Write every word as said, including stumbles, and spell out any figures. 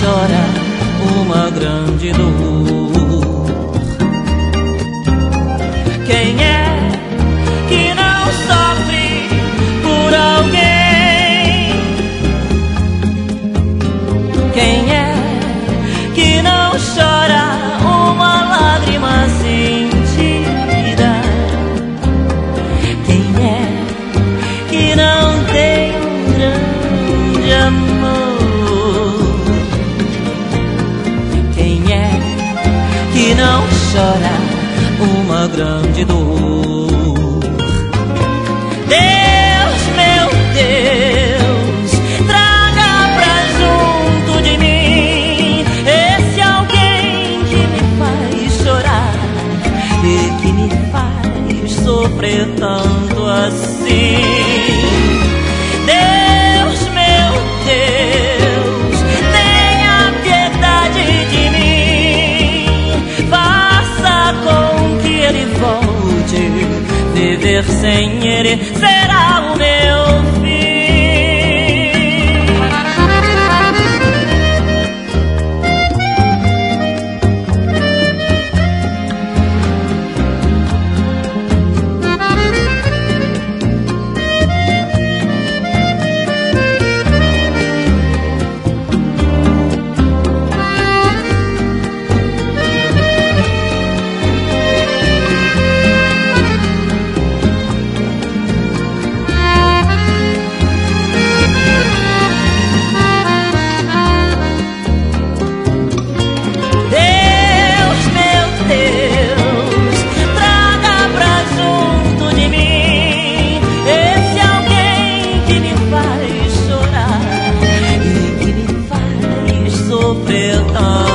chora uma grande dor? Quem é que não sofre por alguém? Quem é que não chora uma lágrima sentida? Quem é que não tem um grande amor? Quem é que não chora uma grande dor? Deus, meu Deus, traga pra junto de mim esse alguém que me faz chorar e que me faz sofrer tanto assim. Deus, meu Deus, tenha piedade de mim, faça com que ele volte. Viver sem ele será o meu fim. Sofrer tanto